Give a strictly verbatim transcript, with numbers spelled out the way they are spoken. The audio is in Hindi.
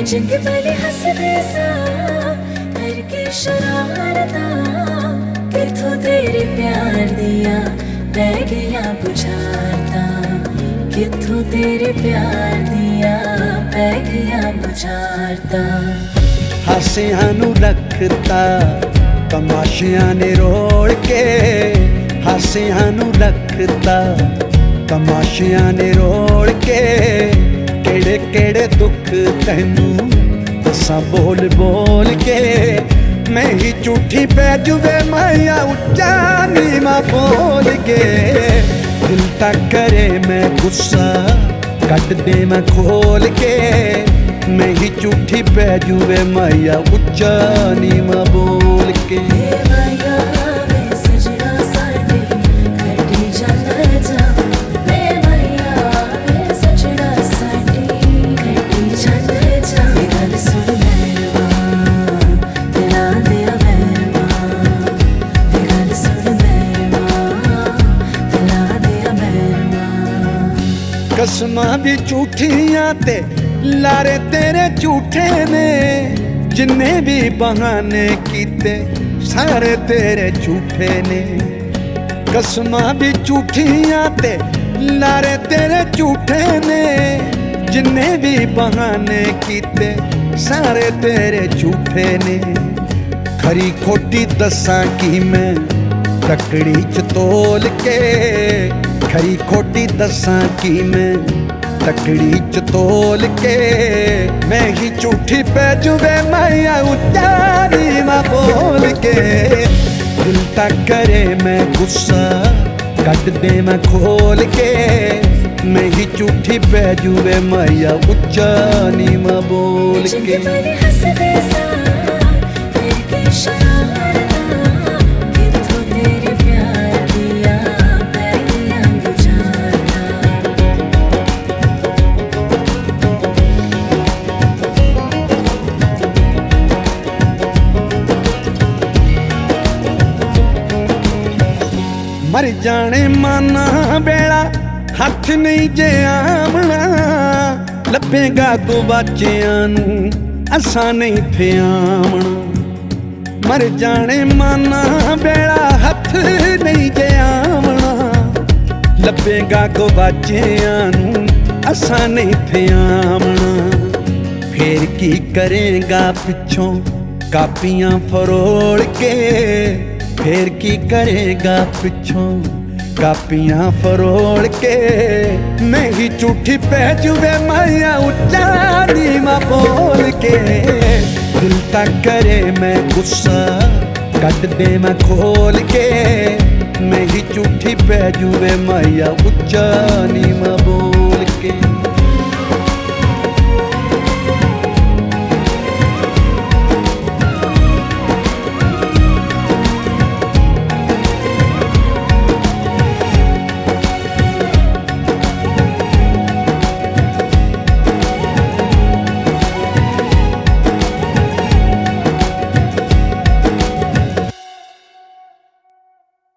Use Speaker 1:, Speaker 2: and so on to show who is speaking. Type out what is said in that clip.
Speaker 1: चंगे भले हसदे सा करके शरारता किथों तेरे प्यार दिया पै गया बुझारता किथों तेरे प्यार दिया पै गया बुझारता
Speaker 2: हासियां नू रखता तमाशियां ने रोल के हासियां नू रखता तमाशियां ने रोल के केड़े केड़े दुख तैनू दसा बोल बोल के मैं ही झूठी पै जुवे माया उच्चा नीवा बोल के दिल तक करे मैं गुस्सा कट दे मैं खोल के मैं ही झूठी पै जुवे माया उच्चा नीवा बोल के कसमां भी झूठियां ते लारे तेरे झूठे ने जिन्ने भी बहाने कीते सारे तेरे झूठे ने कसमां भी झूठियां ते लारे तेरे झूठे ने जिन्ने भी बहाने कीते सारे तेरे झूठे ने खरी खोटी दसां की मैं तकड़ी च तोल के खरी खोटी दसां की मैं तकड़ी च तोल के मैं ही झूठी पै जुवे माया उच्चा नीवा बोल के दिल तक करे मैं गुस्सा कट दे मैं खोल के मैं ही झूठी पै जुवे माया उच्चा नीवा बोल के मर जाने माना बेड़ा हथ नहीं जे आमना लभेगा तो बच्चियां नू असा नहीं थे आमना मर जाने माना बेड़ा हथ नहीं जे आमना लभेगा तो बच्चियां नू असा नहीं थे आमना फिर की करेगा पिछों कापियां फरोड़ के फिर की करेगा पिछों कापियां फरोड़ के मैं ही झूठी पै जुवे माया उच्चा नीवा बोल के दिल तक करे मैं गुस्सा कट दे मैं खोल के मैं ही झूठी पै जुवे माया उच्चा नीवा बोल के।